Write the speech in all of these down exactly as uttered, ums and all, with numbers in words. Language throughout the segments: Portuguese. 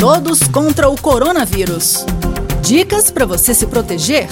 Todos contra o coronavírus. Dicas para você se proteger?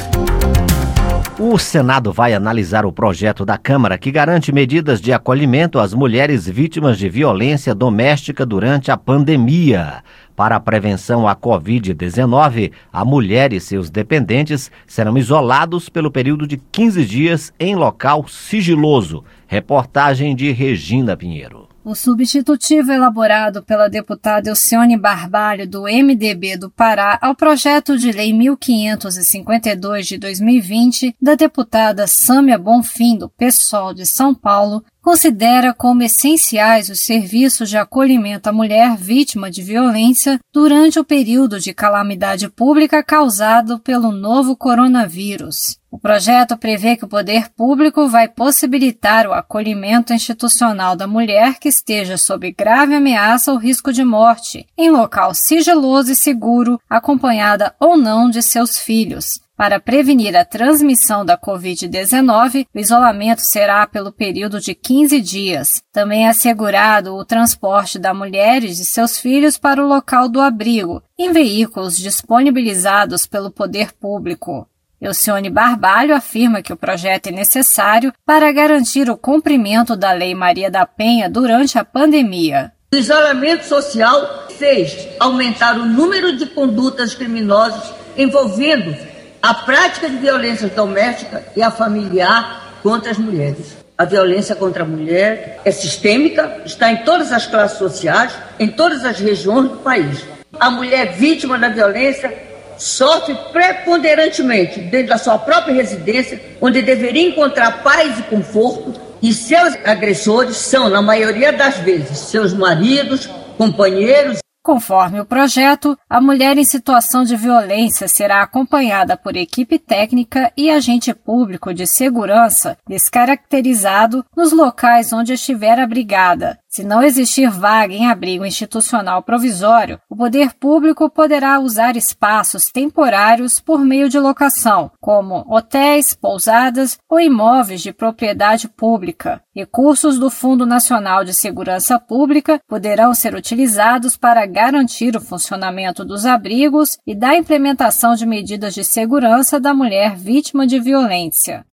O Senado vai analisar o projeto da Câmara que garante medidas de acolhimento às mulheres vítimas de violência doméstica durante a pandemia. Para a prevenção à covid dezenove, a mulher e seus dependentes serão isolados pelo período de quinze dias em local sigiloso. Reportagem de Regina Pinheiro. O substitutivo elaborado pela deputada Elcione Barbalho, do M D B do Pará, ao projeto de lei mil quinhentos e cinquenta e dois de dois mil e vinte, da deputada Sâmia Bonfim, do PSOL de São Paulo, considera como essenciais os serviços de acolhimento à mulher vítima de violência durante o período de calamidade pública causado pelo novo coronavírus. O projeto prevê que o poder público vai possibilitar o acolhimento institucional da mulher que esteja sob grave ameaça ou risco de morte, em local sigiloso e seguro, acompanhada ou não de seus filhos. Para prevenir a transmissão da covid dezenove, o isolamento será pelo período de quinze dias. Também é assegurado o transporte da mulher e de seus filhos para o local do abrigo, em veículos disponibilizados pelo poder público. Elcione Barbalho afirma que o projeto é necessário para garantir o cumprimento da Lei Maria da Penha durante a pandemia. O isolamento social fez aumentar o número de condutas criminosas envolvendo a prática de violência doméstica e a familiar contra as mulheres. A violência contra a mulher é sistêmica, está em todas as classes sociais, em todas as regiões do país. A mulher vítima da violência sofre preponderantemente dentro da sua própria residência, onde deveria encontrar paz e conforto, e seus agressores são, na maioria das vezes, seus maridos, companheiros. Conforme o projeto, a mulher em situação de violência será acompanhada por equipe técnica e agente público de segurança descaracterizado nos locais onde estiver abrigada. Se não existir vaga em abrigo institucional provisório, o poder público poderá usar espaços temporários por meio de locação, como hotéis, pousadas ou imóveis de propriedade pública. Recursos do Fundo Nacional de Segurança Pública poderão ser utilizados para garantir o funcionamento dos abrigos e da implementação de medidas de segurança da mulher vítima de violência.